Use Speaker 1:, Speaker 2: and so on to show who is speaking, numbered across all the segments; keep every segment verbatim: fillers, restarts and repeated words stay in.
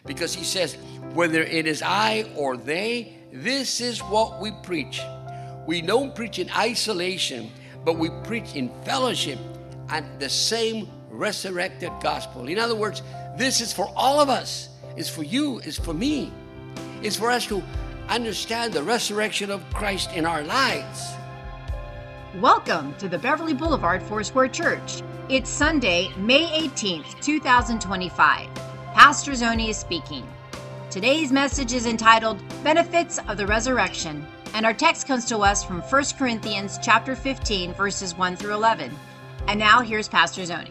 Speaker 1: Because he says, whether it is I or they, this is what we preach. We don't preach in isolation, but we preach in fellowship and the same resurrected gospel. In other words, this is for all of us. It's for you, it's for me. It's for us to understand the resurrection of Christ in our lives.
Speaker 2: Welcome to the Beverly Boulevard Foursquare Church. It's Sunday, May eighteenth, twenty twenty-five. Pastor Zoni is speaking. Today's message is entitled Benefits of the Resurrection, and our text comes to us from First Corinthians chapter fifteen, verses one through eleven. And now here's Pastor Zoni.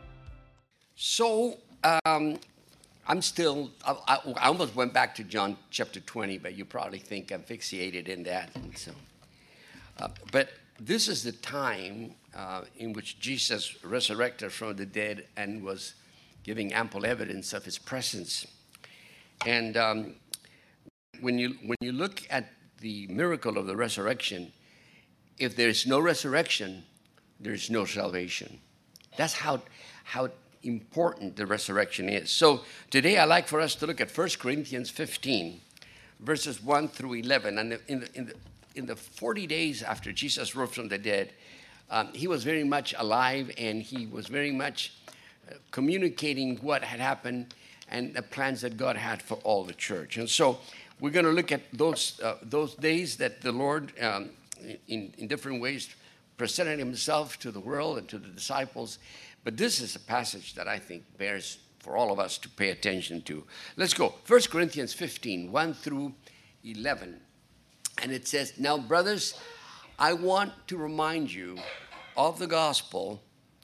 Speaker 1: So, um, I'm still, I, I, I almost went back to John chapter twenty, but you probably think I'm fixated in that. And so, uh, but this is the time uh, in which Jesus resurrected from the dead and was giving ample evidence of his presence. And um, when you when you look at the miracle of the resurrection, if there is no resurrection, there is no salvation. That's how how important the resurrection is. So today I'd like for us to look at First Corinthians fifteen, verses one through eleven. And in the, in the, in the forty days after Jesus rose from the dead, um, he was very much alive, and he was very much uh, communicating what had happened and the plans that God had for all the church. And so we're going to look at those uh, those days that the Lord, um, in, in different ways, presented himself to the world and to the disciples. But this is a passage that I think bears for all of us to pay attention to. Let's go. First Corinthians fifteen, one through eleven. And it says, now, brothers, I want to remind you of the gospel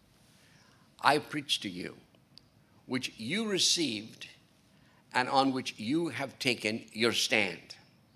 Speaker 1: I preached to you, which you received and on which you have taken your stand.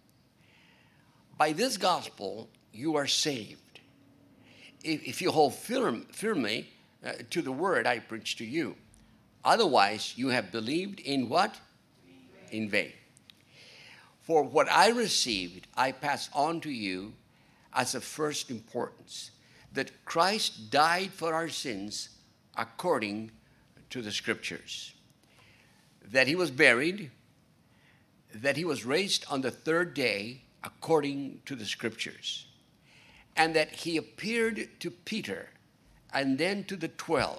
Speaker 1: By this gospel, you are saved, if, if you hold firm, firmly uh, to the word I preached to you. Otherwise, you have believed in what? In vain. For what I received, I pass on to you as of first importance, that Christ died for our sins according to the Scriptures, that he was buried, that he was raised on the third day according to the Scriptures, and that he appeared to Peter and then to the twelve.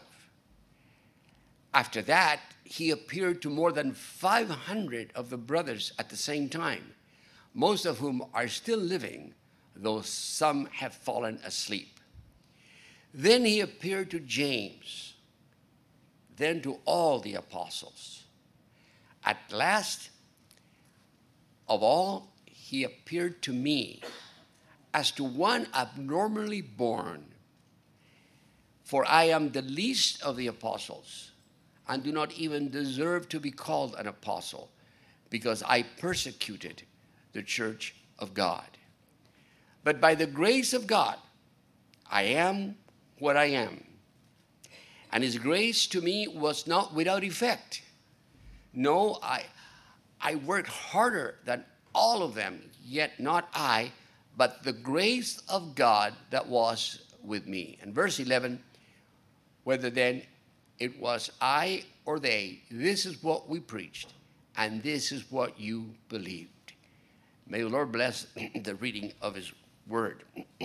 Speaker 1: After that, he appeared to more than five hundred of the brothers at the same time, most of whom are still living, though some have fallen asleep. Then he appeared to James, then to all the apostles. At last of all, he appeared to me as to one abnormally born. For I am the least of the apostles, and do not even deserve to be called an apostle, because I persecuted the church of God. But by the grace of God, I am what I am. And his grace to me was not without effect. No, I, I worked harder than all of them, yet not I, but the grace of God that was with me. And verse eleven, whether then it was I or they, this is what we preached, and this is what you believed. May the Lord bless the reading of his word.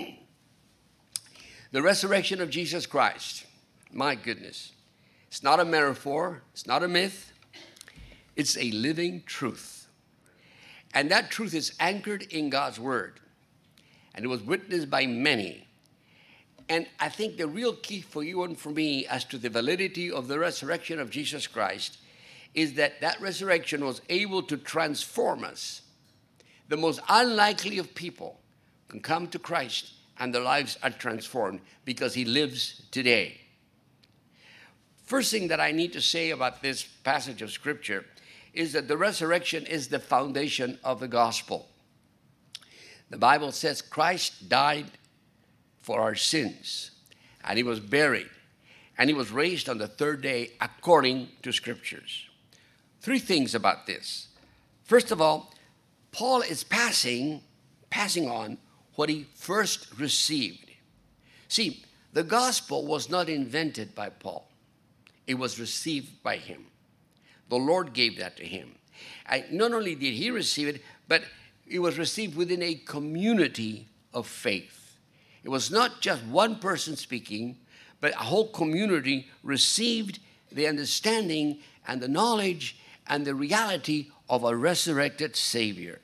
Speaker 1: The resurrection of Jesus Christ, my goodness, it's not a metaphor, it's not a myth, it's a living truth. And that truth is anchored in God's word, and it was witnessed by many. And I think the real key for you and for me as to the validity of the resurrection of Jesus Christ is that that resurrection was able to transform us. The most unlikely of people can come to Christ and their lives are transformed because he lives today. First thing that I need to say about this passage of Scripture is that the resurrection is the foundation of the gospel. The Bible says Christ died for our sins, and he was buried, and he was raised on the third day according to Scriptures. Three things about this. First of all, Paul is passing, passing on what he first received. See, the gospel was not invented by Paul. It was received by him. The Lord gave that to him. And not only did he receive it, but it was received within a community of faith. It was not just one person speaking, but a whole community received the understanding and the knowledge and the reality of a resurrected Savior.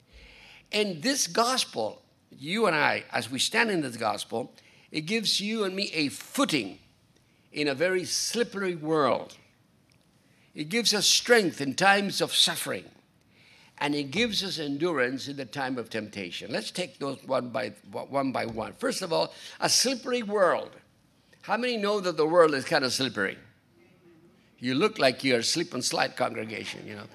Speaker 1: And this gospel, you and I, as we stand in this gospel, it gives you and me a footing in a very slippery world. It gives us strength in times of suffering, and it gives us endurance in the time of temptation. Let's take those one by one by one. First of all, a slippery world. How many know that the world is kind of slippery? You look like you're a slip and slide congregation, you know.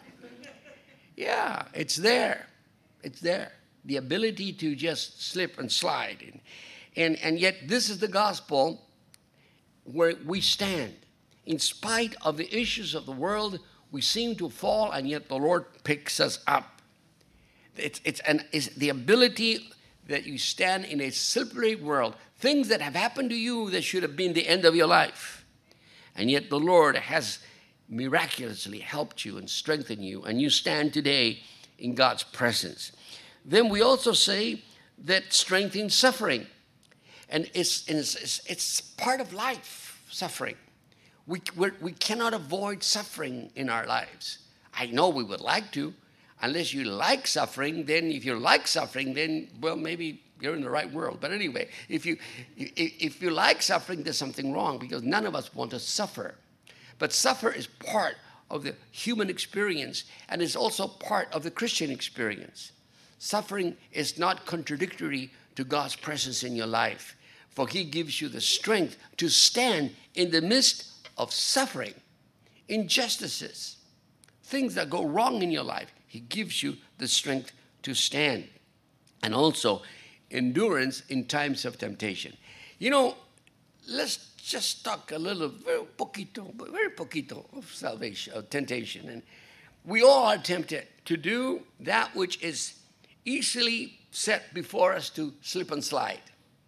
Speaker 1: Yeah, it's there. It's there. The ability to just slip and slide. And, and, and yet this is the gospel where we stand. In spite of the issues of the world, we seem to fall, and yet the Lord picks us up. It's, it's, an, it's the ability that you stand in a slippery world. Things that have happened to you that should have been the end of your life. And yet the Lord has miraculously helped you and strengthened you, and you stand today in God's presence. Then we also say that strength in suffering. And it's, it's, it's part of life, suffering. We, we're, we cannot avoid suffering in our lives. I know we would like to. Unless you like suffering, then if you like suffering, then, well, maybe you're in the right world. But anyway, if you, if you like suffering, there's something wrong, because none of us want to suffer. But suffer is part of the human experience, and is also part of the Christian experience. Suffering is not contradictory to God's presence in your life, for he gives you the strength to stand in the midst of suffering, injustices, things that go wrong in your life. He gives you the strength to stand. And also endurance in times of temptation. You know, let's just talk a little, very poquito, very poquito of salvation, of temptation. And we all are tempted to do that which is easily set before us to slip and slide.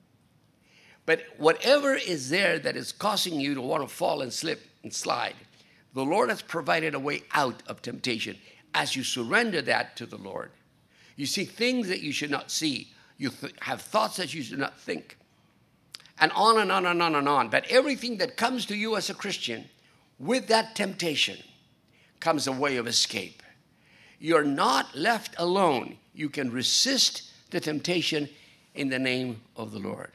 Speaker 1: But whatever is there that is causing you to want to fall and slip and slide, the Lord has provided a way out of temptation as you surrender that to the Lord. You see things that you should not see. You th- have thoughts that you should not think. And on and on and on and on. But everything that comes to you as a Christian, with that temptation, comes a way of escape. You're not left alone. You can resist the temptation in the name of the Lord.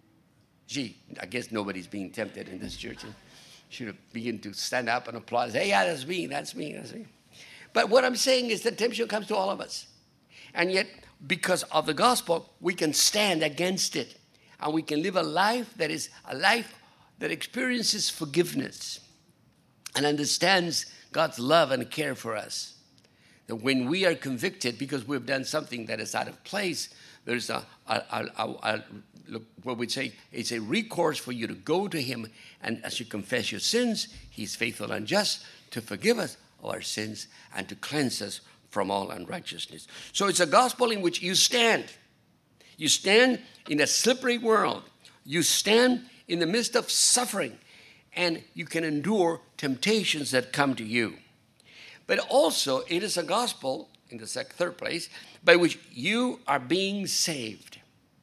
Speaker 1: Gee, I guess nobody's being tempted in this church. Should have begun to stand up and applaud. Hey, yeah, that's me, that's me, that's me. But what I'm saying is that temptation comes to all of us. And yet, because of the gospel, we can stand against it. And we can live a life that is a life that experiences forgiveness and understands God's love and care for us. That when we are convicted because we've done something that is out of place, there's a, a, a, a, a look, what we'd say, it's a recourse for you to go to him, and as you confess your sins, he's faithful and just to forgive us of our sins and to cleanse us from all unrighteousness. So it's a gospel in which you stand. You stand in a slippery world. You stand in the midst of suffering, and you can endure temptations that come to you. But also, it is a gospel, in the third place, by which you are being saved.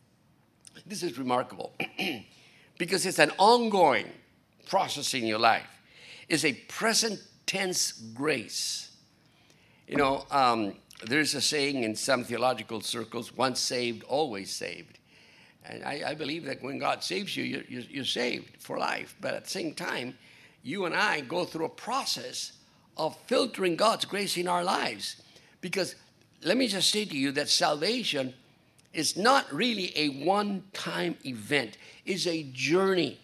Speaker 1: This is remarkable because it's an ongoing process in your life. It's a present tense grace. You know, um, there's a saying in some theological circles, once saved, always saved. And I, I believe that when God saves you, you're, you're, you're saved for life. But at the same time, you and I go through a process of filtering God's grace in our lives. Because let me just say to you that salvation is not really a one-time event. It's a journey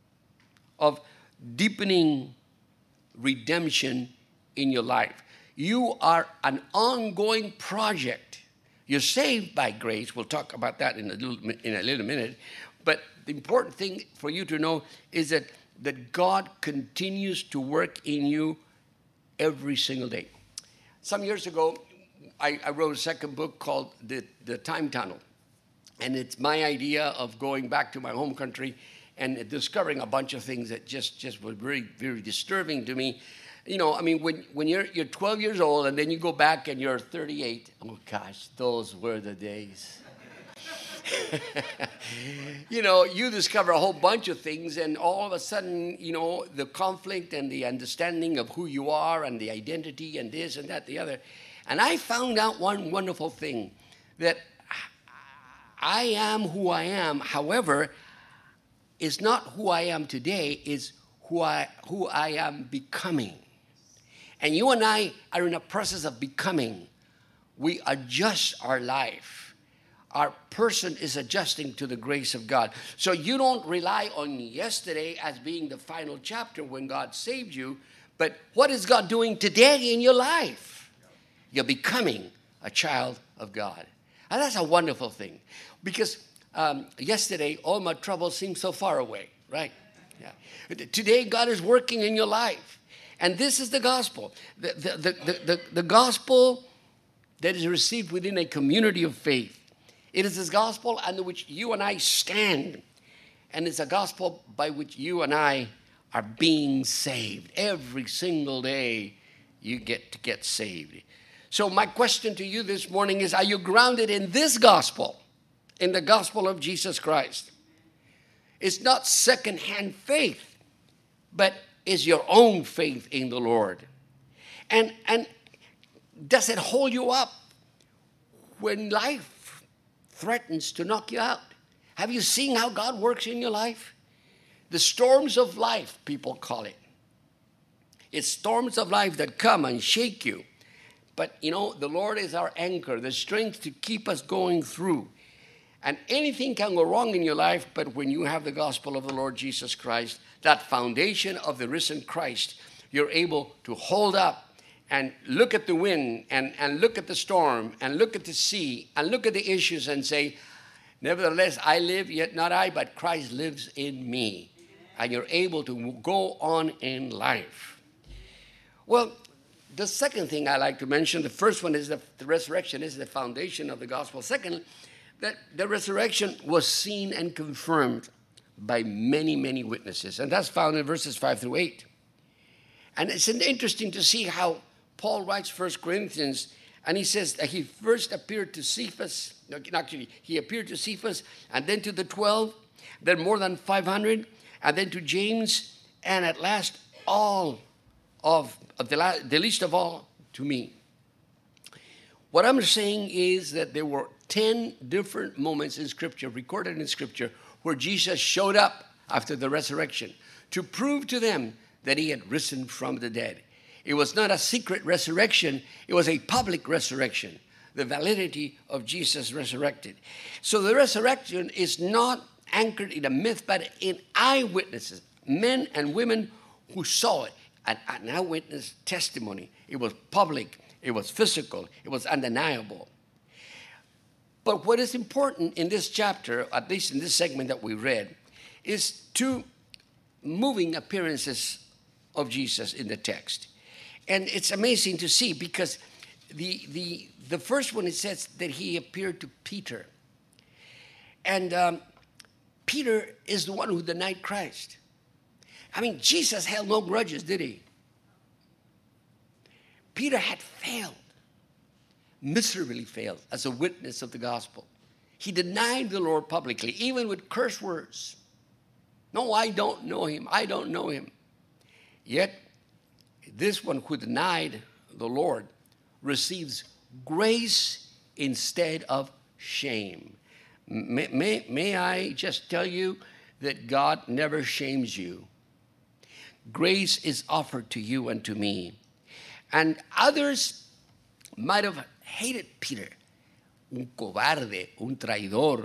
Speaker 1: of deepening redemption in your life. You are an ongoing project. You're saved by grace. We'll talk about that in a little, in a little minute. But the important thing for you to know is that, that God continues to work in you every single day. Some years ago, I, I wrote a second book called The, the Time Tunnel. And it's my idea of going back to my home country and discovering a bunch of things that just, just were very, very disturbing to me. You know, I mean, when, when you're, you're twelve years old and then you go back and you're thirty-eight, oh gosh, those were the days. You know, you discover a whole bunch of things, and all of a sudden, you know, the conflict and the understanding of who you are and the identity and this and that, the other. And I found out one wonderful thing, that I am who I am. However, it's not who I am today, it's who I, who I am becoming. And you and I are in a process of becoming. We adjust our life. Our person is adjusting to the grace of God. So you don't rely on yesterday as being the final chapter when God saved you, but what is God doing today in your life? You're becoming a child of God. And that's a wonderful thing, because um, yesterday all my troubles seemed so far away, right? Yeah. Today God is working in your life. And this is the gospel. The, the, the, the, the, the gospel that is received within a community of faith. It is this gospel under which you and I stand. And it's a gospel by which you and I are being saved. Every single day you get to get saved. So my question to you this morning is, are you grounded in this gospel? In the gospel of Jesus Christ? It's not secondhand faith, but is your own faith in the Lord. And, and does it hold you up when life threatens to knock you out? Have you seen how God works in your life? The storms of life, people call it. It's storms of life that come and shake you. But, you know, the Lord is our anchor, the strength to keep us going through. And anything can go wrong in your life, but when you have the gospel of the Lord Jesus Christ, that foundation of the risen Christ, you're able to hold up and look at the wind, and, and look at the storm, and look at the sea, and look at the issues and say, nevertheless, I live, yet not I, but Christ lives in me. And you're able to go on in life. Well, the second thing I like to mention, the first one is the, the resurrection is the foundation of the gospel. Second, that the resurrection was seen and confirmed by many, many witnesses. And that's found in verses five through eight. And it's interesting to see how Paul writes First Corinthians, and he says that he first appeared to Cephas. No, actually, he appeared to Cephas, and then to the twelve, then more than five hundred, and then to James, and at last all of, of the, la- the least of all to me. What I'm saying is that there were ten different moments in Scripture, recorded in Scripture, where Jesus showed up after the resurrection to prove to them that he had risen from the dead. It was not a secret resurrection. It was a public resurrection, the validity of Jesus resurrected. So the resurrection is not anchored in a myth, but in eyewitnesses, men and women who saw it, an, an eyewitness testimony. It was public, it was physical, it was undeniable. But what is important in this chapter, at least in this segment that we read, is two moving appearances of Jesus in the text. And it's amazing to see, because the, the, the first one, it says that he appeared to Peter. And um, Peter is the one who denied Christ. I mean, Jesus held no grudges, did he? Peter had failed, miserably failed, as a witness of the gospel. He denied the Lord publicly, even with curse words. No, I don't know him. I don't know him. Yet, this one who denied the Lord receives grace instead of shame. May, may, may I just tell you that God never shames you. Grace is offered to you and to me. And others might have hated Peter. Un cobarde, un traidor,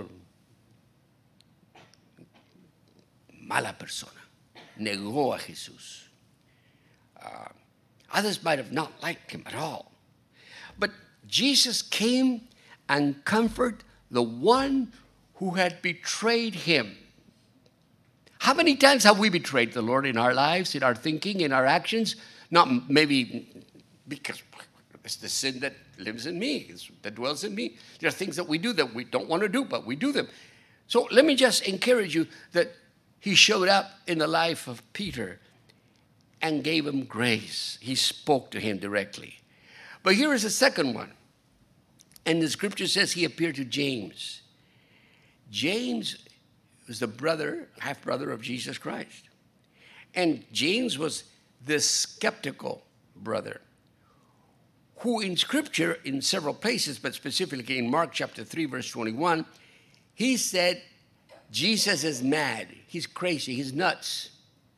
Speaker 1: mala persona. Negó a Jesús. Uh, others might have not liked him at all. But Jesus came and comforted the one who had betrayed him. How many times have we betrayed the Lord in our lives, in our thinking, in our actions? Not maybe because it's the sin that lives in me, it's, that dwells in me. There are things that we do that we don't want to do, but we do them. So let me just encourage you that he showed up in the life of Peter. and gave him grace. He spoke to him directly. But here is a second one. And the scripture says he appeared to James. James was the brother, half-brother of Jesus Christ. And James was the skeptical brother, who in scripture, in several places, but specifically in Mark chapter three, verse twenty-one, he said, Jesus is mad. He's crazy. He's nuts.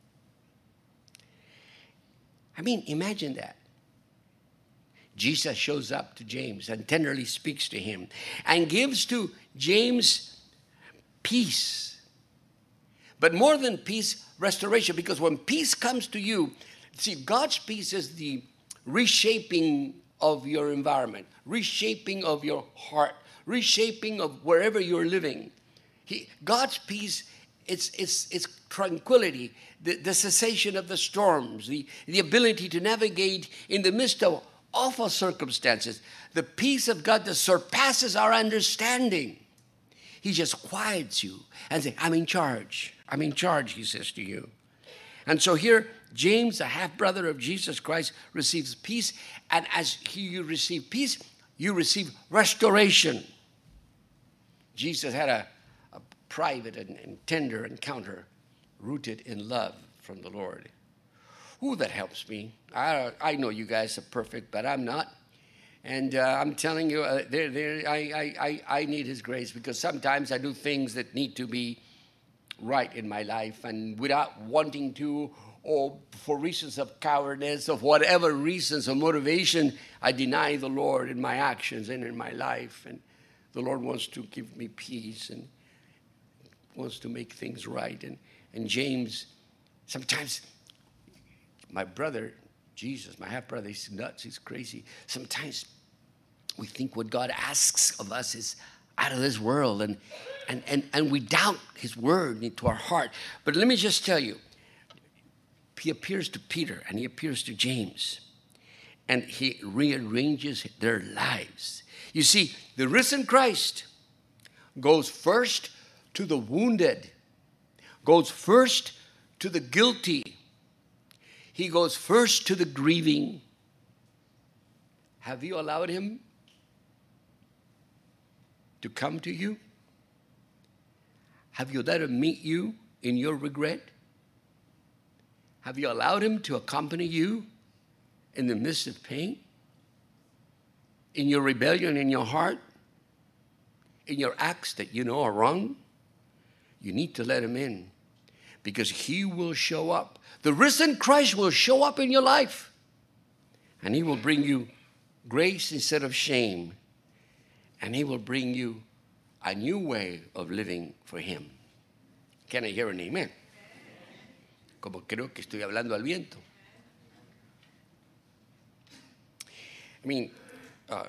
Speaker 1: I mean, imagine that. Jesus shows up to James and tenderly speaks to him and gives to James peace. But more than peace, restoration. Because when peace comes to you, see, God's peace is the reshaping of your environment, reshaping of your heart, reshaping of wherever you're living. He, God's peace, it's, it's, it's tranquility, the, the cessation of the storms, the, the ability to navigate in the midst of awful circumstances, the peace of God that surpasses our understanding. He just quiets you and says, I'm in charge. I'm in charge, he says to you. And so here, James, the half-brother of Jesus Christ, receives peace. And as he, you receive peace, you receive restoration. Jesus had a, a private and, and tender encounter rooted in love from the Lord. Ooh, that helps me. I, I know you guys are perfect, but I'm not. And uh, I'm telling you, uh, there, there, I, I, I need his grace, because sometimes I do things that need to be right in my life, and without wanting to, or for reasons of cowardice, of whatever reasons or motivation, I deny the Lord in my actions and in my life. And the Lord wants to give me peace and wants to make things right. And, and James, sometimes my brother, Jesus, my half-brother, he's nuts, he's crazy. Sometimes we think what God asks of us is out of this world, and, and, and, and we doubt his word into our heart. But let me just tell you, he appears to Peter and he appears to James, and he rearranges their lives. You see, the risen Christ goes first to the wounded, goes first to the guilty. He goes first to the grieving. Have you allowed him to come to you? Have you let him meet you in your regret? Have you allowed him to accompany you in the midst of pain? In your rebellion in your heart? In your acts that you know are wrong? You need to let him in, because he will show up. The risen Christ will show up in your life, and he will bring you grace instead of shame, and he will bring you a new way of living for him. Can I hear an amen? Como creo que estoy hablando al viento. I mean, uh,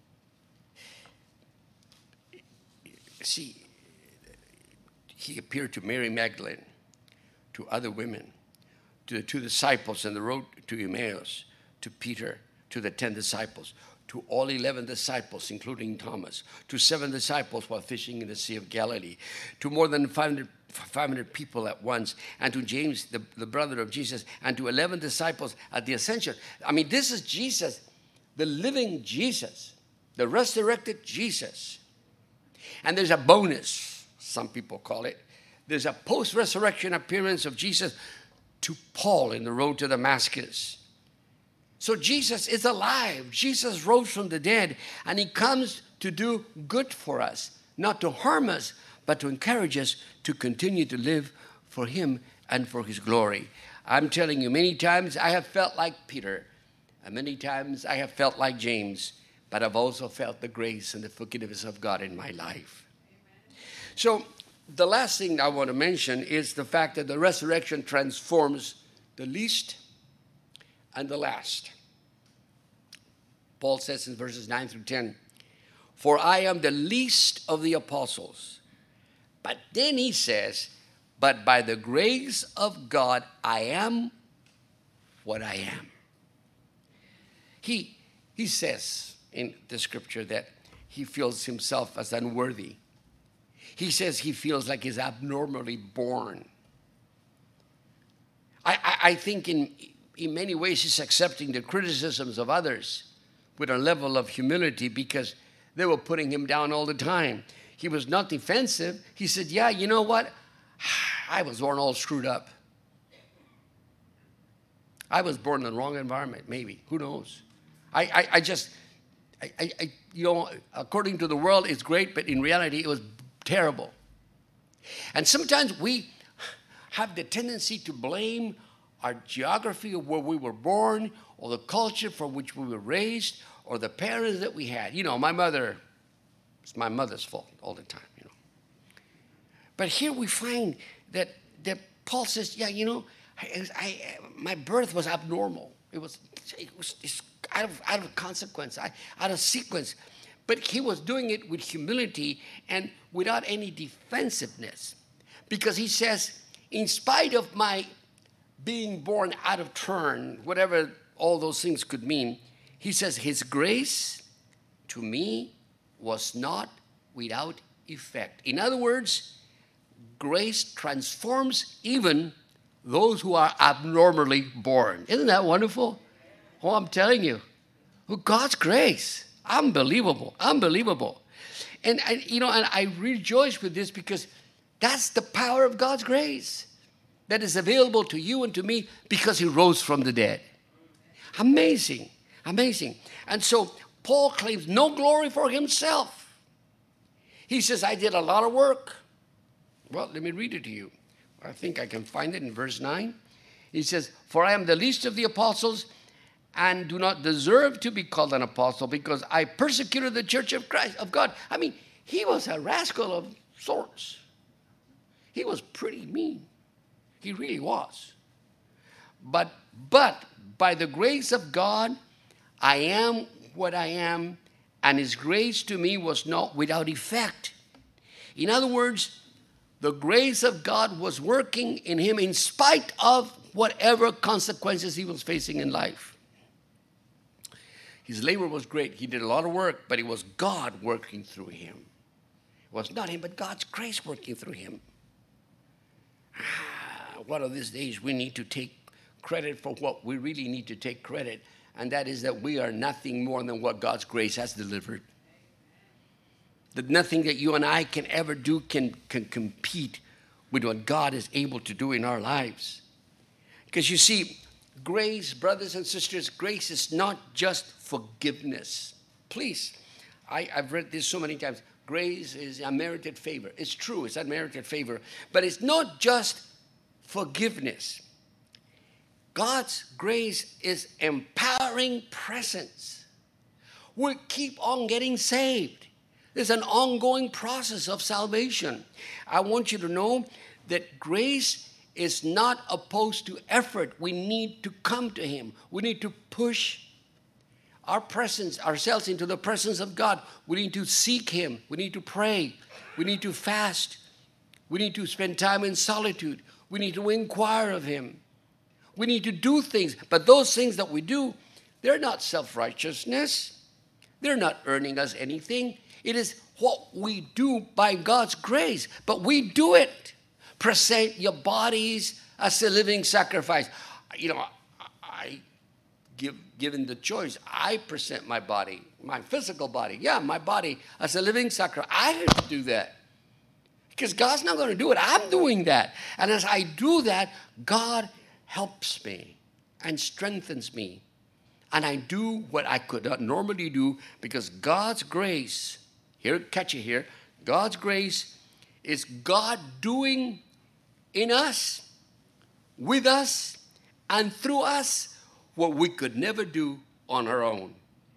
Speaker 1: see, he appeared to Mary Magdalene, to other women, to the two disciples on the road to Emmaus, to Peter, to the ten disciples, to all eleven disciples, including Thomas, to seven disciples while fishing in the Sea of Galilee, to more than five hundred people at once, and to James, the, the brother of Jesus, and to eleven disciples at the ascension. I mean, this is Jesus, the living Jesus, the resurrected Jesus. And there's a bonus, some people call it. There's a post-resurrection appearance of Jesus to Paul in the road to Damascus. So Jesus is alive. Jesus rose from the dead, and he comes to do good for us, not to harm us, but to encourage us to continue to live for him and for his glory. I'm telling you, many times I have felt like Peter, and many times I have felt like James, but I've also felt the grace and the forgiveness of God in my life. Amen. So the last thing I want to mention is the fact that the resurrection transforms the least and the last. Paul says in verses nine through ten, for I am the least of the apostles. But then he says, but by the grace of God, I am what I am. He, he says in the scripture that he feels himself as unworthy. He says he feels like he's abnormally born. I, I, I think in in many ways, he's accepting the criticisms of others with a level of humility because they were putting him down all the time. He was not defensive. He said, yeah, you know what? I was born all screwed up. I was born in the wrong environment, maybe. Who knows? I, I, I just, I, I, you know, according to the world, it's great, but in reality, it was terrible. And sometimes we have the tendency to blame our geography of where we were born, or the culture for which we were raised, or the parents that we had. You know, my mother, it's my mother's fault all the time, you know. But here we find that, that Paul says, yeah, you know, I, I, my birth was abnormal. It was, it was it's out of, out of consequence, out of sequence. But he was doing it with humility and without any defensiveness. Because he says, in spite of my being born out of turn, whatever all those things could mean, he says, his grace to me was not without effect. In other words, grace transforms even those who are abnormally born. Isn't that wonderful? Oh, I'm telling you, God's grace, unbelievable, unbelievable. And, and you know, and I rejoice with this because that's the power of God's grace that is available to you and to me because he rose from the dead. Amazing, amazing. And so Paul claims no glory for himself. He says, I did a lot of work. Well, let me read it to you. I think I can find it in verse nine. He says, for I am the least of the apostles and do not deserve to be called an apostle because I persecuted the church of Christ, of God. I mean, he was a rascal of sorts. He was pretty mean. He really was. But, but by the grace of God, I am what I am, and his grace to me was not without effect. In other words, the grace of God was working in him in spite of whatever consequences he was facing in life. His labor was great. He did a lot of work, but it was God working through him. It was not him, but God's grace working through him. Ah, one of these days we need to take credit for what we really need to take credit, and that is that we are nothing more than what God's grace has delivered. That nothing that you and I can ever do can, can compete with what God is able to do in our lives. Because you see, grace, brothers and sisters, grace is not just forgiveness. Please, I, I've read this so many times. Grace is unmerited favor. It's true, it's unmerited favor. But it's not just forgiveness. God's grace is empowering presence. We keep on getting saved. There's an ongoing process of salvation. I want you to know that grace is not opposed to effort. We need to come to him. We need to push our presence, ourselves into the presence of God. We need to seek him. We need to pray. We need to fast. We need to spend time in solitude. We need to inquire of him. We need to do things. But those things that we do, they're not self-righteousness. They're not earning us anything. It is what we do by God's grace. But we do it. Present your bodies as a living sacrifice. You know, I give, given the choice, I present my body, my physical body. Yeah, my body as a living sacrifice. I have to do that. Because God's not going to do it. I'm doing that. And as I do that, God helps me and strengthens me. And I do what I could not normally do because God's grace, here, catch it here, God's grace is God doing in us, with us, and through us what we could never do on our own.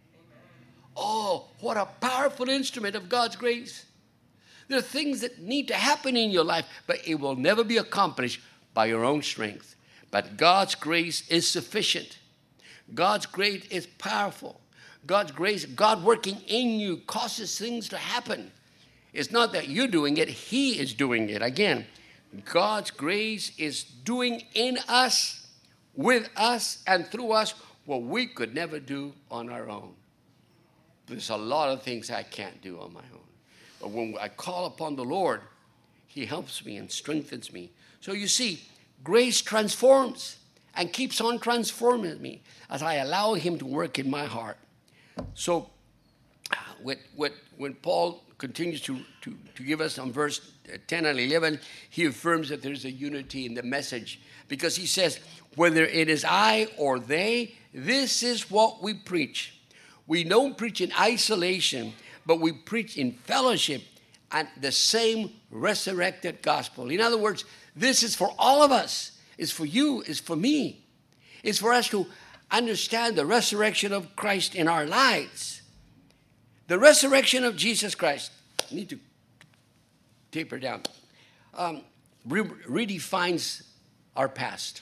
Speaker 1: Oh, what a powerful instrument of God's grace. There are things that need to happen in your life, but it will never be accomplished by your own strength. But God's grace is sufficient. God's grace is powerful. God's grace, God working in you causes things to happen. It's not that you're doing it, he is doing it. Again, God's grace is doing in us, with us, and through us what we could never do on our own. There's a lot of things I can't do on my own. But when I call upon the Lord, he helps me and strengthens me. So you see, grace transforms and keeps on transforming me as I allow him to work in my heart. So what, what, when Paul continues to, to, to give us on verse ten and eleven, he affirms that there's a unity in the message, because he says, whether it is I or they, this is what we preach. We don't preach in isolation, but we preach in fellowship and the same resurrected gospel. In other words, this is for all of us. It's for you. It's for me. It's for us to understand the resurrection of Christ in our lives. The resurrection of Jesus Christ. I need to taper down. Um, re- redefines our past.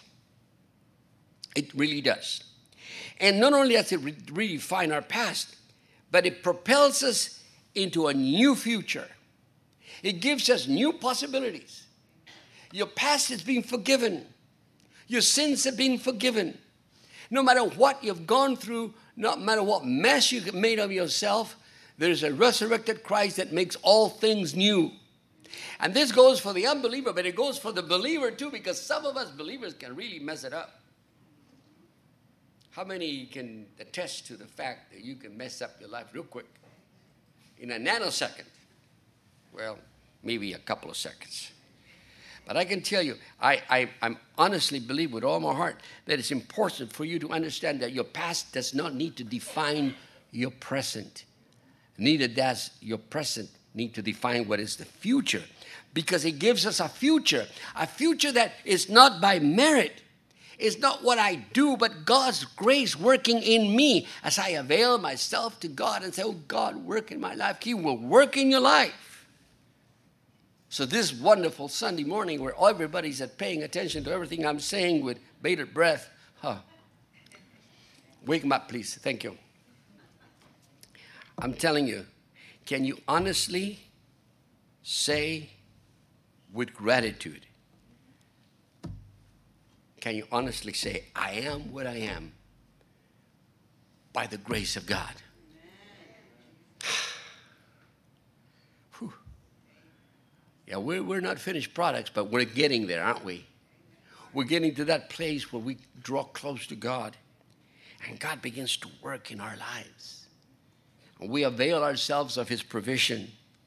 Speaker 1: It really does. And not only does it re- redefine our past, but it propels us into a new future. It gives us new possibilities. Your past is being forgiven. Your sins have been forgiven. No matter what you've gone through, no matter what mess you've made of yourself, there's a resurrected Christ that makes all things new. And this goes for the unbeliever, but it goes for the believer too, because some of us believers can really mess it up. How many can attest to the fact that you can mess up your life real quick? In a nanosecond. Well, maybe a couple of seconds. But I can tell you, I, I I'm honestly believe with all my heart that it's important for you to understand that your past does not need to define your present. Neither does your present need to define what is the future, because it gives us a future, a future that is not by merit. It's not what I do, but God's grace working in me as I avail myself to God and say, oh, God, work in my life. He will work in your life. So this wonderful Sunday morning where everybody's paying attention to everything I'm saying with bated breath. Huh. Wake them up, please. Thank you. I'm telling you, can you honestly say with gratitude, can you honestly say, I am what I am by the grace of God? Yeah, we're, we're not finished products, but we're getting there, aren't we? We're getting to that place where we draw close to God, and God begins to work in our lives. And we avail ourselves of his provision.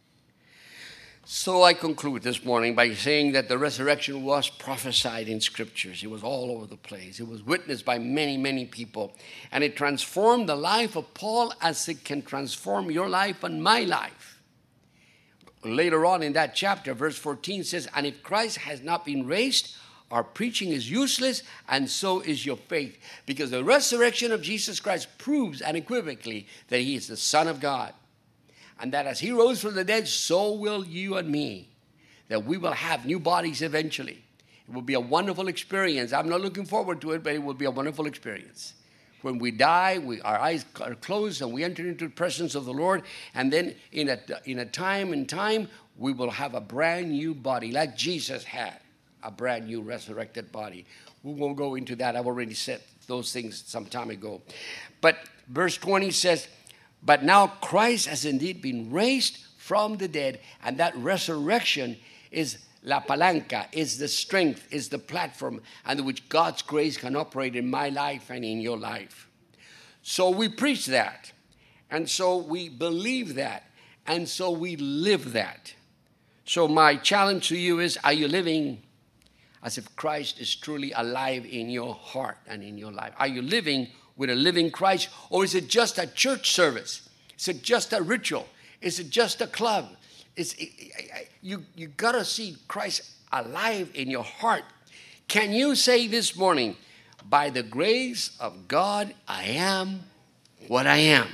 Speaker 1: So I conclude this morning by saying that the resurrection was prophesied in scriptures. It was all over the place. It was witnessed by many, many people. And it transformed the life of Paul as it can transform your life and my life. Later on in that chapter, verse fourteen says, and if Christ has not been raised, our preaching is useless, and so is your faith. Because the resurrection of Jesus Christ proves unequivocally that he is the Son of God. And that as he rose from the dead, so will you and me. That we will have new bodies eventually. It will be a wonderful experience. I'm not looking forward to it, but it will be a wonderful experience. When we die, we, our eyes are closed and we enter into the presence of the Lord. And then in a, in a time and time, we will have a brand new body like Jesus had. A brand new resurrected body. We won't go into that. I've already said those things some time ago. But verse twenty says, but now Christ has indeed been raised from the dead, and that resurrection is la palanca, is the strength, is the platform under which God's grace can operate in my life and in your life. So we preach that, and so we believe that, and so we live that. So my challenge to you is, are you living as if Christ is truly alive in your heart and in your life? Are you living with a living Christ, or is it just a church service? Is it just a ritual? Is it just a club? Is it, you you gotta see Christ alive in your heart. Can you say this morning, by the grace of God, I am what I am?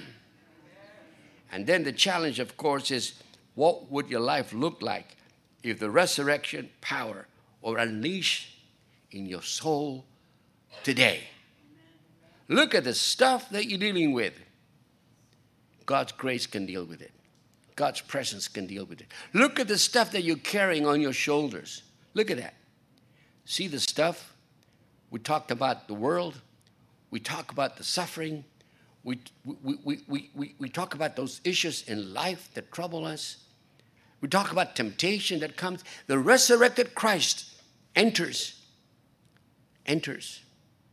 Speaker 1: And then the challenge, of course, is what would your life look like if the resurrection power were unleashed in your soul today? Look at the stuff that you're dealing with. God's grace can deal with it. God's presence can deal with it. Look at the stuff that you're carrying on your shoulders. Look at that. See the stuff? We talked about the world. We talk about the suffering. We, we, we, we, we, we talk about those issues in life that trouble us. We talk about temptation that comes. The resurrected Christ enters. Enters.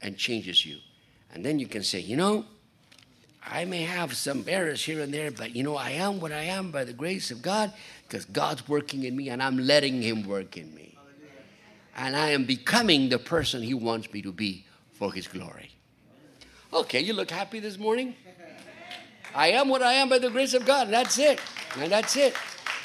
Speaker 1: and changes you. And then you can say, you know, I may have some errors here and there, but you know, I am what I am by the grace of God, because God's working in me and I'm letting him work in me. And I am becoming the person he wants me to be for his glory. Okay, you look happy this morning? I am what I am by the grace of God. And that's it. And that's it.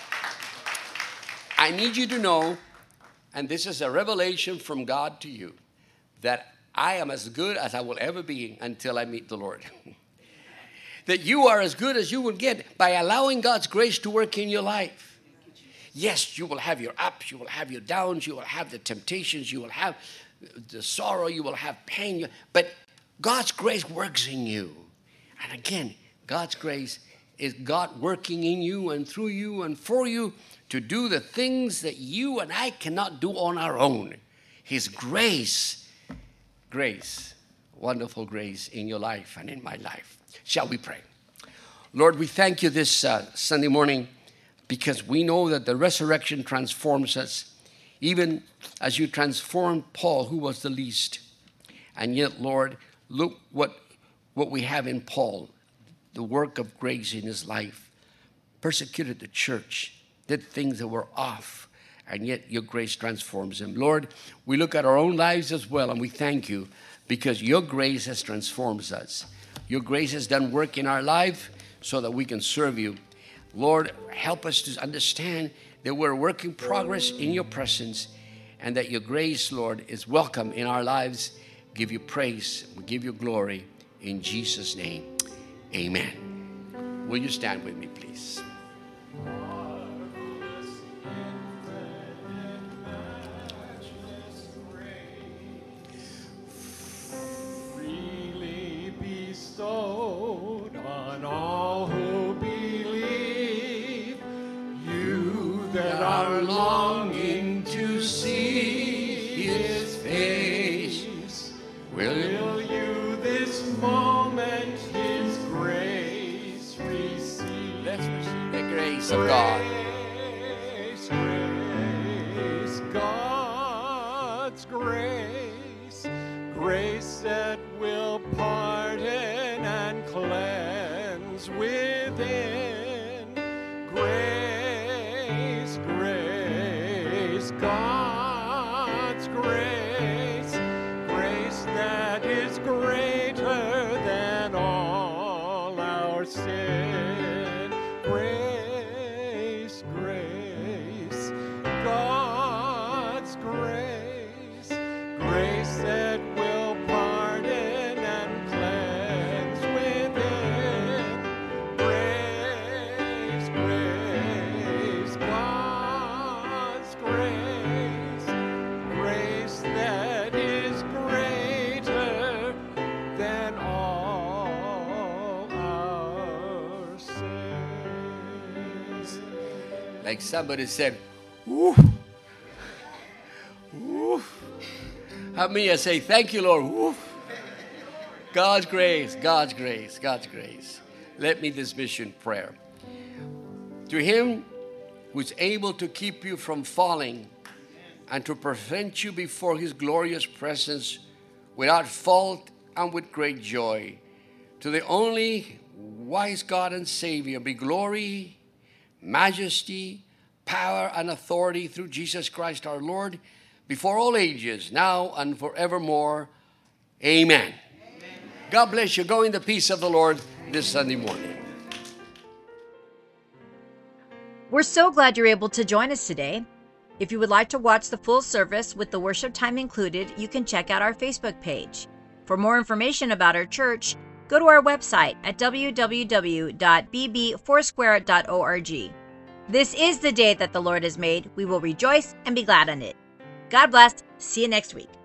Speaker 1: I need you to know, and this is a revelation from God to you, that I am as good as I will ever be until I meet the Lord. That you are as good as you will get by allowing God's grace to work in your life. Yes, you will have your ups, you will have your downs, you will have the temptations, you will have the sorrow, you will have pain, but God's grace works in you. And again, God's grace is God working in you and through you and for you to do the things that you and I cannot do on our own. His grace, grace, wonderful grace in your life and in my life. Shall we pray? Lord, we thank you this uh, Sunday morning because we know that the resurrection transforms us, even as you transformed Paul, who was the least. And yet, Lord, look what, what we have in Paul, the work of grace in his life, persecuted the church, did things that were off, and yet your grace transforms him. Lord, we look at our own lives as well, and we thank you because your grace has transformed us. Your grace has done work in our life so that we can serve you. Lord, help us to understand that we're a work in progress in your presence and that your grace, Lord, is welcome in our lives. Give you praise. We give you glory. In Jesus' name, amen. Will you stand with me, please?
Speaker 3: On all who believe, you that are longing to see his face, will, will you this moment his grace receive?
Speaker 1: Let's receive the grace of God.
Speaker 3: Grace, grace, God's grace, grace that will pardon and cleanse within. Grace, grace, God's grace, grace that is greater than all our sin. Grace, grace, God's grace, grace that will pardon and cleanse within. Grace, grace, God's grace, grace that is greater than all our sins.
Speaker 1: Like somebody said, woo, woo. How many I say, thank you, Lord. Woo. God's grace, God's grace, God's grace. Let me dismiss you in prayer. To him who is able to keep you from falling and to present you before his glorious presence without fault and with great joy. To the only wise God and Savior be glory, majesty, power, and authority through Jesus Christ our Lord, before all ages, now and forevermore. Amen. Amen. God bless you. Go in the peace of the Lord this Sunday morning.
Speaker 2: We're so glad you're able to join us today. If you would like to watch the full service with the worship time included, you can check out our Facebook page. For more information about our church, go to our website at w w w dot b b foursquare dot org. This is the day that the Lord has made. We will rejoice and be glad in it. God bless. See you next week.